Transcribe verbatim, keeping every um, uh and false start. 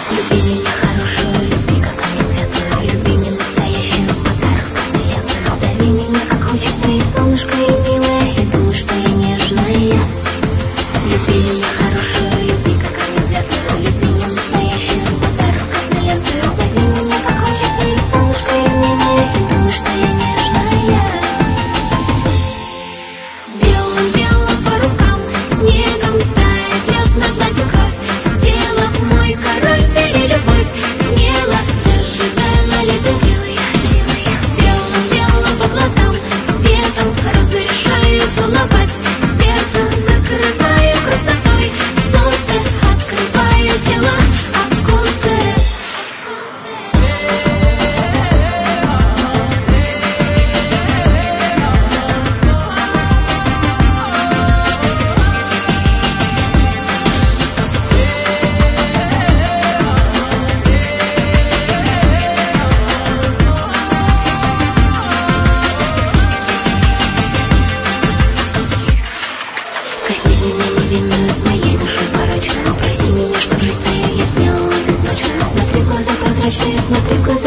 Люби меня хорошую, люби как огонь светлую, люби меня настоящую, подарок сказной ленты. Зови меня как хочется, и солнышко, и милое, и думай, что я нежная. Люби меня хорошую, люби как огонь светлую, люби меня настоящую, подарок сказной ленты. Зови меня как хочется, и солнышко, и милое, и думай, что я нежная. Белым-белым по рукам, снегом тает лед на платье кровь, сделав мой король перелюбовь, смело зажигая на лето делай, делай. Белым-белым по глазам, светом разрешаю целовать, сердце закрываю красотой, солнце открываю дела, оконце. Прости меня невинную, с моей душой порочную, прости меня, что жизнь твою я сделала безночную. Смотри в глаза прозрачные, смотри в глаза